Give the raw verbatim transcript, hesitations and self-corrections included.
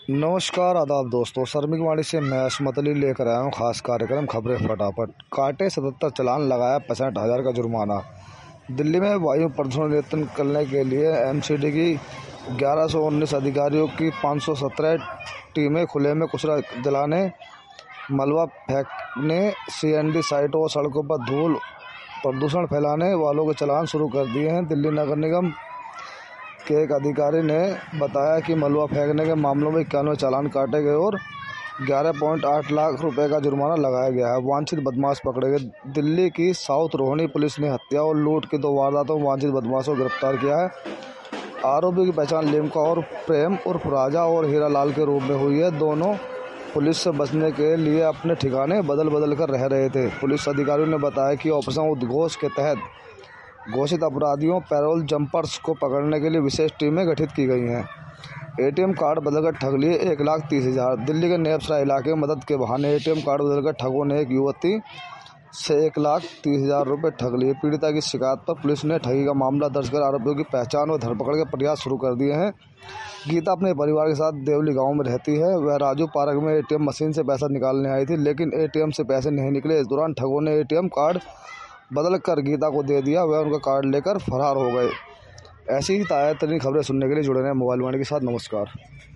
नमस्कार आदाब दोस्तों, श्रमिक वाणी से मैं असमत अली लेकर आया हूँ खास कार्यक्रम खबरें फटाफट। काटे सतहत्तर चालान, लगाया पैंसठ हज़ार का जुर्माना। दिल्ली में वायु प्रदूषण नियंत्रण करने के लिए एमसीडी की ग्यारह सौ उन्नीस अधिकारियों की पाँच सौ सत्रह टीमें खुले में कचरा जलाने, मलबा फेंकने, सीएनजी साइटों और सड़कों पर धूल प्रदूषण फैलाने वालों के चालान शुरू कर दिए हैं। दिल्ली नगर निगम के एक अधिकारी ने बताया कि मलबा फेंकने के मामलों में इक्यानवे चालान काटे गए और ग्यारह पॉइंट आठ लाख रुपए का जुर्माना लगाया गया है। वांछित बदमाश पकड़े गए। दिल्ली की साउथ रोहिणी पुलिस ने हत्या और लूट की दो वारदातों में वांछित बदमाशों को गिरफ्तार किया है। आरोपी की पहचान लिम्का और प्रेम उर्फ राजा और हीरा लाल के रूप में हुई है। दोनों पुलिस से बचने के लिए अपने ठिकाने बदल बदल कर रह रहे थे। पुलिस अधिकारियों ने बताया कि ऑपरेशन उद्घोष के तहत घोषित अपराधियों पैरोल जंपर्स को पकड़ने के लिए विशेष टीमें गठित की गई हैं। एटीएम कार्ड बदलकर ठग लिए एक लाख तीस हजार। दिल्ली के नेपसरा इलाके में मदद के बहाने एटीएम कार्ड बदलकर ठगों ने एक युवती से एक लाख तीस हजार रुपये ठग लिए। पीड़िता की शिकायत पर पुलिस ने ठगी का मामला दर्ज कर आरोपियों की पहचान और धरपकड़ के प्रयास शुरू कर दिए हैं। गीता अपने परिवार के साथ देवली गांव में रहती है। वह राजू पार्क में एटीएम मशीन से पैसा निकालने आई थी, लेकिन एटीएम से पैसे नहीं निकले। इस दौरान ठगों ने एटीएम कार्ड बदल कर गीता को दे दिया। वह उनका कार्ड लेकर फरार हो गए। ऐसी ही ताज़ा तरीन खबरें सुनने के लिए जुड़े रहें मोबाइल वाणी के साथ। नमस्कार।